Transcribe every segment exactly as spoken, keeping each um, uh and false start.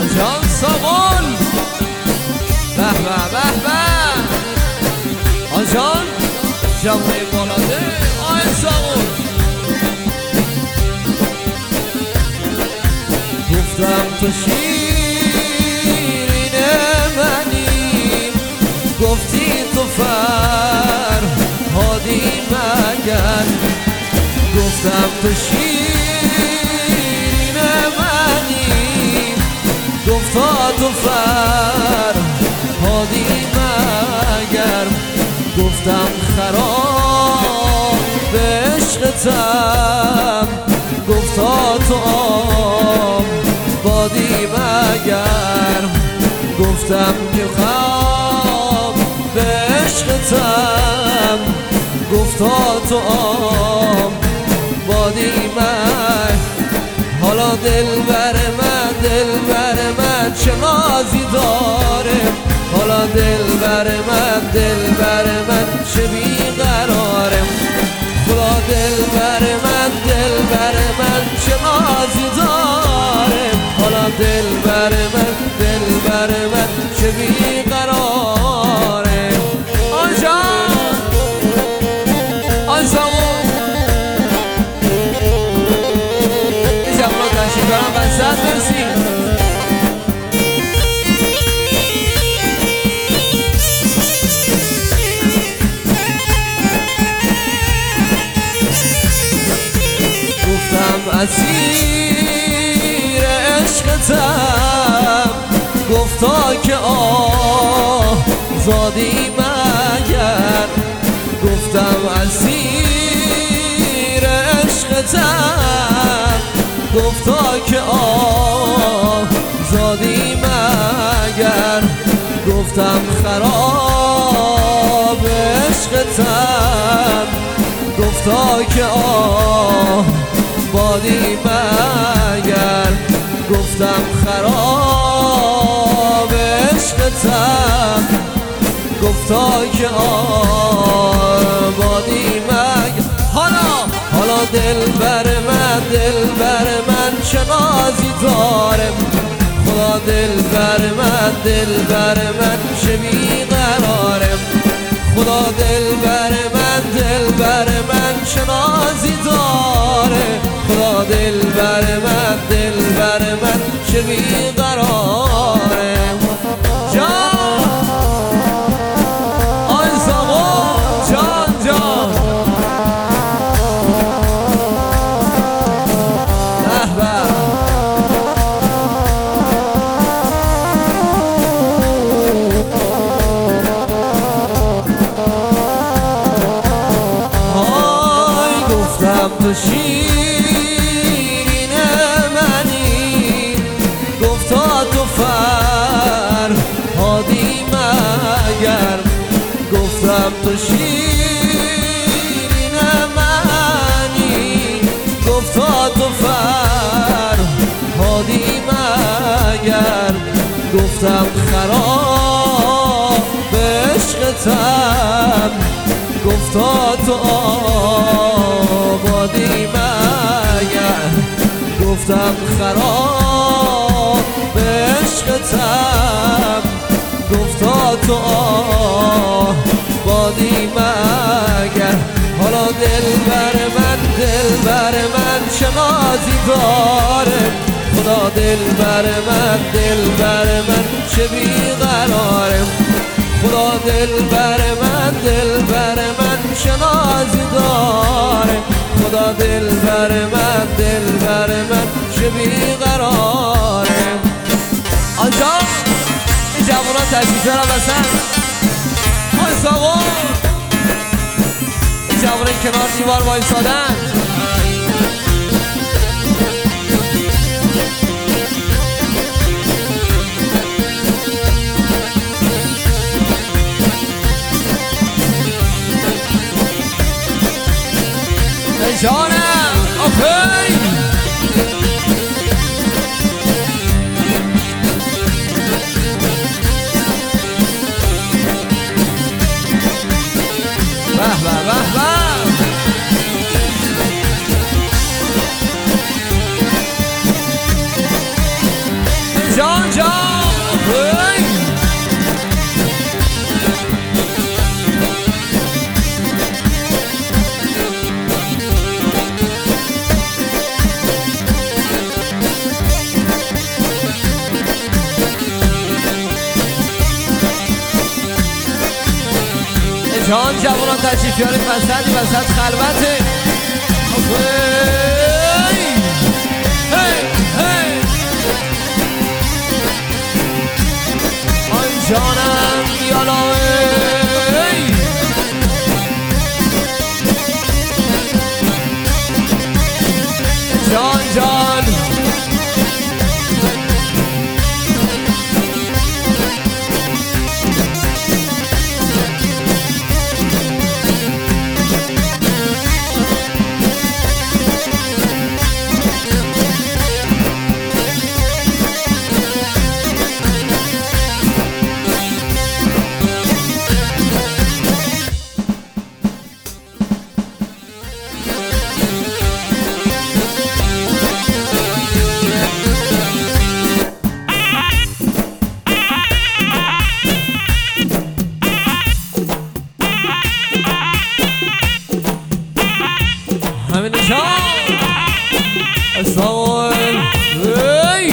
آجان ساغون به به به به آجان جوه بالاده آی ساغون گفتم تو شیرین منی گفتی تو فرهادی مگر گفتم تو شیرین منی گفتا تو فرهادی مگر گفتم خراب عشقتم گفتا تو آب بادی مگر گفتم که خواب به عشقتم گفتا تو آب بادی مگر حالا دل بر من دل بر من چه نازی داره حالا دل بر من دل بر من چه بیقراره خدا دل بر من دل بر من چه نازی داره حالا دل بر من دل بر من چه بیقراره آجان آجان این جوان تشریف دارم بسد برسی اسیر عشقتم گفتا که آزادی مگر گفتم اسیر عشقتم گفتا که آزادی مگر گفتم خراب عشقتم گفتا که آه بادی مگر گفتم خراب عشقتم گفتا که آبادی مگر حالا حالا دل بر من دل بر من چه نازی داره خدا دل بر من دل بر من چه بیقراره خدا دل بر من دل بر من چه نازی داره خدا دل بر من دل بر من چه بیقراره جان آی ساغون جان جان تو شیرین منی گفتا تو فرهادی مگر گفتم تو شیرین منی گفتا تو فرهادی مگر گفتم خراب عشقتم گفتا تو آبادی مگر گفتم خراب عشقتم گفتا تو آبادی مگر حالا دل بر من دل بر من چه نازی داره خدا دل بر من دل بر من چه بیقراره خدا دل بر من دل بر من چه نازی داره خدا دل بر من دل بر من چه بیقراره آنجا این جوانان تشریف دارم بسن آی ساغون این جوانان کنار دیوار وایسادن جانم اوکی به به به به جان جوانان تشریف بیارید وسط وسط خلوته آی جانم یالا جان جان همین نشان اصول ای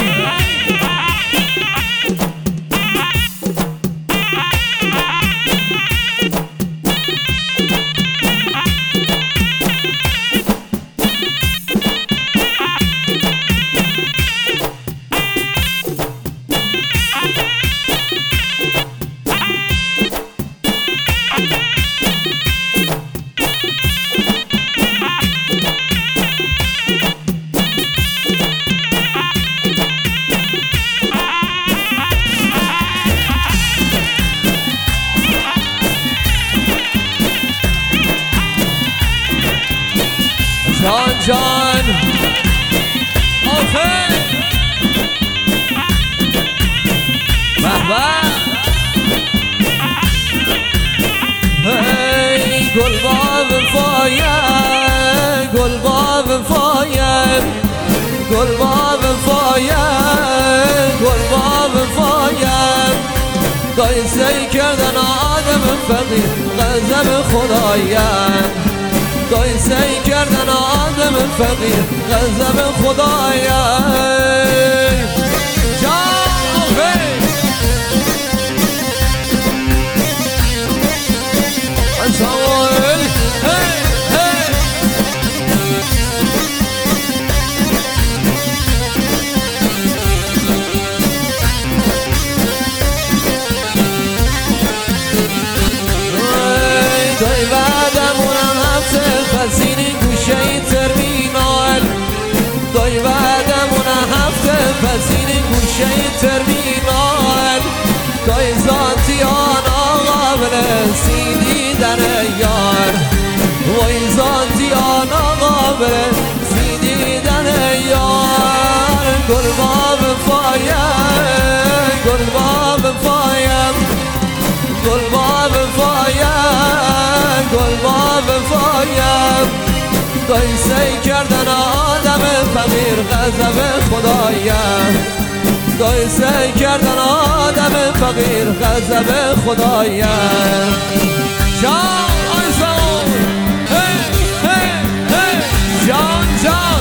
جان جان آفه بحبه هی گل باب فایم گل باب فایم گل باب فایم گل باب فایم دای سی کردن آدم فقیر غضب خدایم دای سی کردن آدم فقیر غضب خدایم جاوه سوال دای بعدمونم هفته فسینی گوشه ترمینال دای بعدمونم هفته فسینی گوشه ترمینال دای ذاتیانا قابل سیدیدن یار وای ذاتیانا قابل سیدیدن یار گل باب فایم گل باب فایم گل باب فایم گل باب فایم دای سی کردن آدم فقیر غضب خدایم دای سی کردن آدم فقیر غضب خدایم جان آی زمان هی هی هی جان جان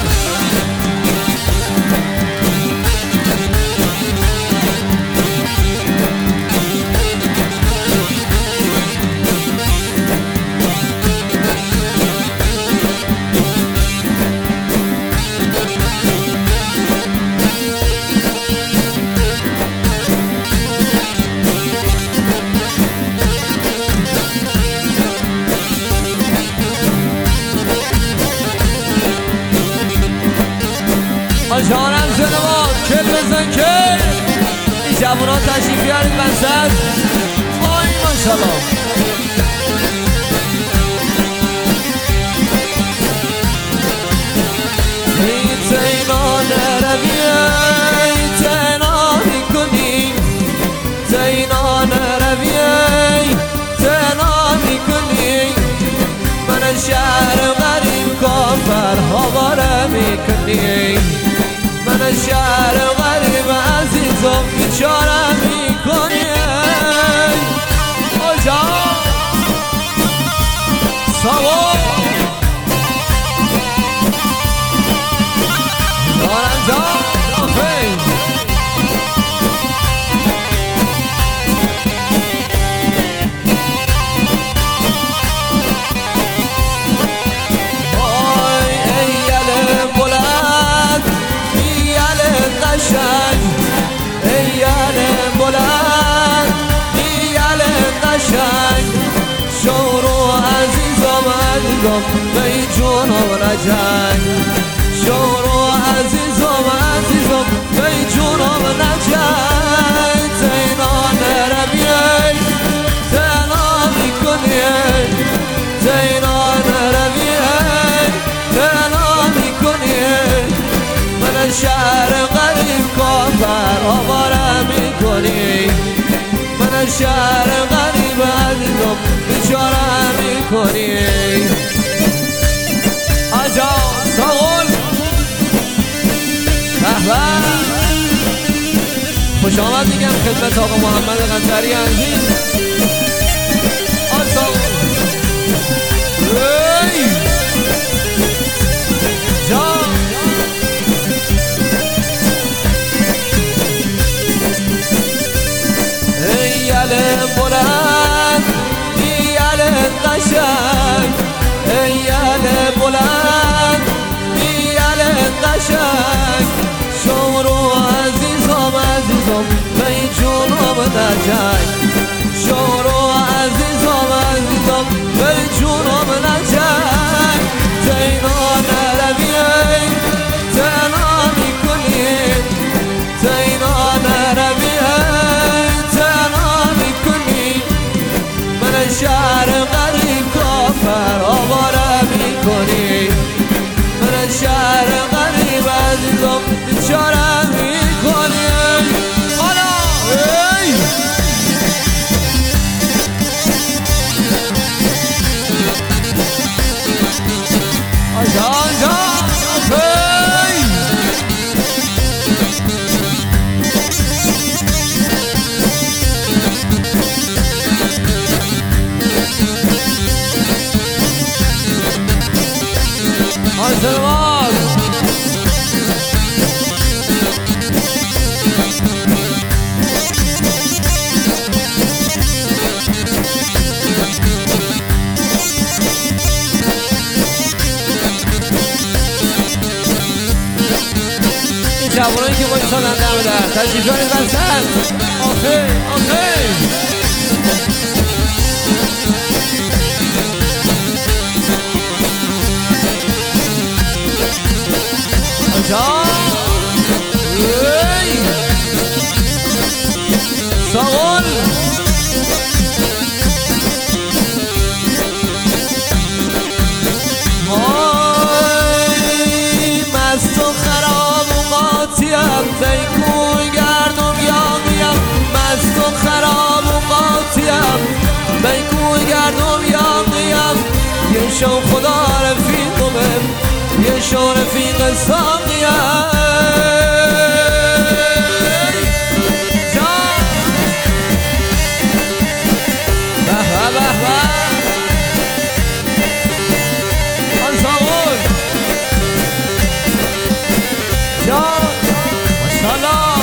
جانم جنوان کل بزن که این جوانان تشریف بیارید وسط آی ماشالله این تینا نرویه این تینا میکنی تینا نرویه تینا میکنی من شهر غریب کافر هواره میکنی من شهر غریب عزیزم بیچاره میکنی آجا سوا دارم جان آفین عزیزم بی جونم نجنگ شورو عزیزم عزیزم بی جونم نجنگ تینا نروی تینا میکنی تینا نروی تینا میکنی من شهر غریب کافر آواره میکنی من شهر غریب عزیزم بیچاره میکنی آجا ساغل خوش آمد میگم خدمت آقا محمد قنطری عزیز آج ساغل جان ای یل بلند ای یل قشنگ ای یل بلند ای یل قشنگ شورو عزیزم عزیزم بی جونم نجنگ شورو عزیزم عزیزم بی جونم نجنگ تینا نروی تینا میکنی تینا نروی تینا میکنی من شهر غریب کافر آواره میکنی من شهر غریب عزیزم بیچاره میکنی حالا آجا آجا آجا جوانایی که باید سادن دم در تشریف دارید بستن آخه آخه آجا ساغل مست و خراب و قاطیم بیکوی گردم یاقیم مست و خراب و قاطیم بیکوی گردم یاقیم یه شو خدا رفیقمه یه شو رفیق ساقیم جان به به به به آن ساغل جان ماشاءالله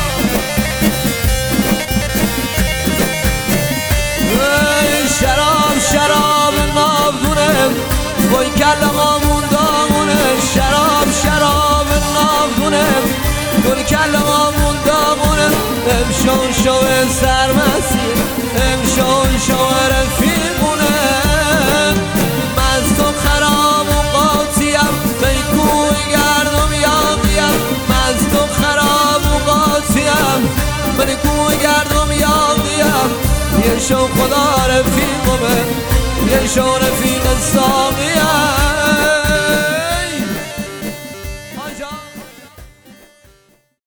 شراب شراب نابدونه وای کلمامون داغونه شراب شراب نابدونه گل کلمامون داغونه امشون شو سرمسی امشون شو رفیقونه مست و خراب و قاطیم بیکوی گردم یاقیم مست و خراب و قاطیم بیکوی گردم یاقیم یه شو خدا رفیقمه یه شو رفیق ساقیم